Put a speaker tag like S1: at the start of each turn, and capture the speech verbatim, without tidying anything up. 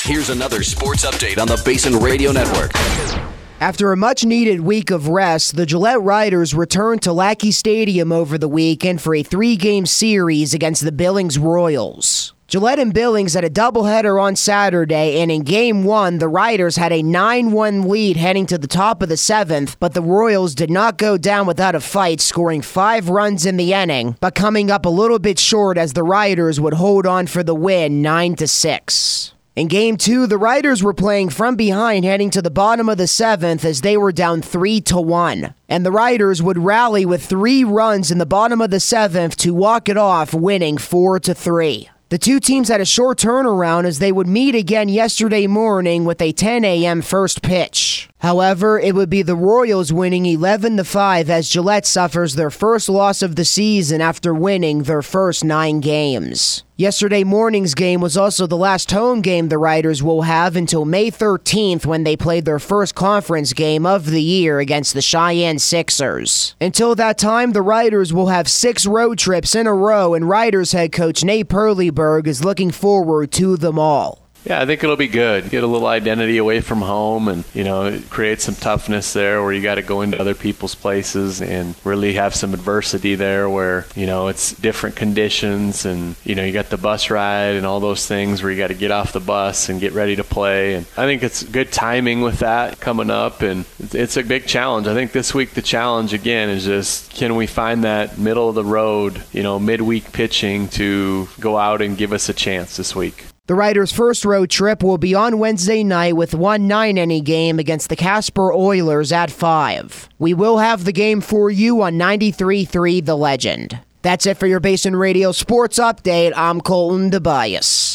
S1: Here's another sports update on the Basin Radio Network.
S2: After a much-needed week of rest, the Gillette Riders returned to Lackey Stadium over the weekend for a three-game series against the Billings Royals. Gillette and Billings had a doubleheader on Saturday, and in Game one, the Riders had a nine one lead heading to the top of the seventh, but the Royals did not go down without a fight, scoring five runs in the inning, but coming up a little bit short as the Riders would hold on for the win nine to six. In Game two, the Riders were playing from behind heading to the bottom of the seventh as they were down three to one. And the Riders would rally with three runs in the bottom of the seventh to walk it off, winning four to three. The two teams had a short turnaround as they would meet again yesterday morning with a ten a.m. first pitch. However, it would be the Royals winning eleven to five as Gillette suffers their first loss of the season after winning their first nine games. Yesterday morning's game was also the last home game the Riders will have until May thirteenth when they played their first conference game of the year against the Cheyenne Sixers. Until that time, the Riders will have six road trips in a row, and Riders head coach Nate Perleyberg is looking forward to them all.
S3: Yeah, I think it'll be good. Get a little identity away from home and, you know, create some toughness there where you got to go into other people's places and really have some adversity there where, you know, it's different conditions and, you know, you got the bus ride and all those things where you got to get off the bus and get ready to play. And I think it's good timing with that coming up, and it's a big challenge. I think this week the challenge, again, is just can we find that middle of the road, you know, midweek pitching to go out and give us a chance this week.
S2: The Riders' first road trip will be on Wednesday night with one nine-inning game against the Casper Oilers at five. We will have the game for you on ninety-three point three The Legend. That's it for your Basin Radio Sports Update. I'm Colton DeBias.